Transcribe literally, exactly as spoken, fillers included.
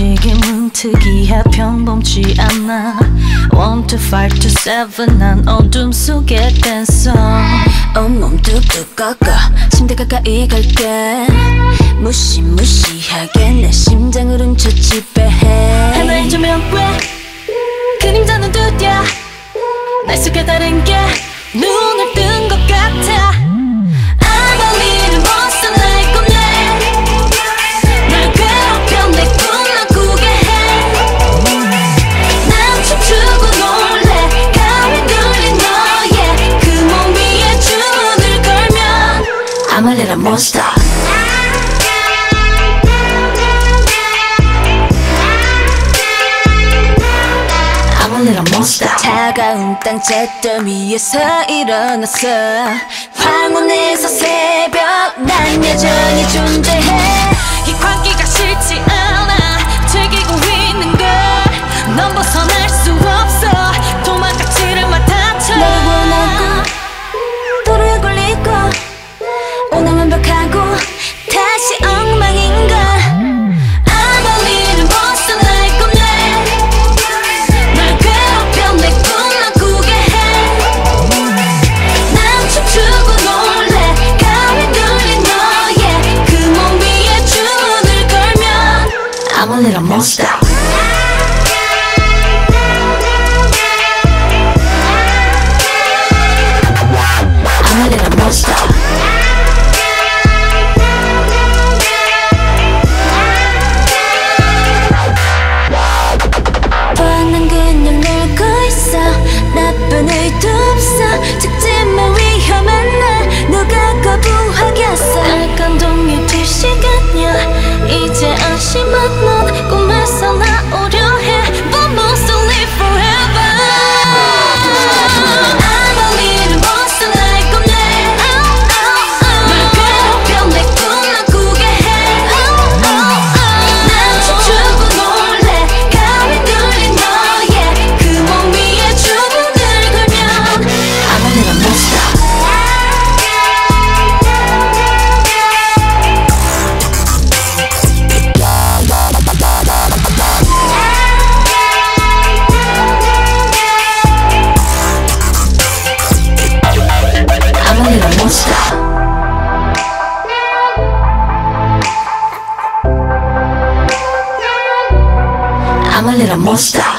움직임은 특이해 평범치 않아 One to five to seven 난 어둠 속의 댄서 온몸 뚝뚝 꺾어 침대 가까이 갈게 무시무시하게 내 심장을 훔쳐 지배해 하나의 조명 왜 그림자는 두드려 날 속에 다른 게 눈을 뜬 것 같아 I'm a little monster like a man 날 괴롭혀 내 꿈만 꾸게 해 난 춤추고 놀래 가위 눌린 너의 그 몸 위에 주문을 걸면 I'm a little monster little monster. 차가운 땅 잿더미 위에서 일어났어 황혼에서 새벽 난 여전히 존재해 이 광기가 싫지 않아 즐기고 있는 걸 넌 벗어날 수 없어 도망가지를 마 다쳐 너를 원하고 도로에 걸리고 오늘 완벽하고 다시 엉망인가 I'm a little monster. I'm a little monster. 뻔한 그냥 놀고 있어 나쁜 의도 없어 죽지만 위험한 날 누가 거부하겠어 날 감동이 될 시간이야 이제 안심한 넌 꿈에서 나오려 해 But monster live forever I'm a little monster like a man 날 괴롭혀 내 꿈만 꾸게 해 난 춤추고 놀래 가위 눌린 너의 그 몸 위에 주문을 걸면 I'm a little monster I'm a little monster. I'm a little monster.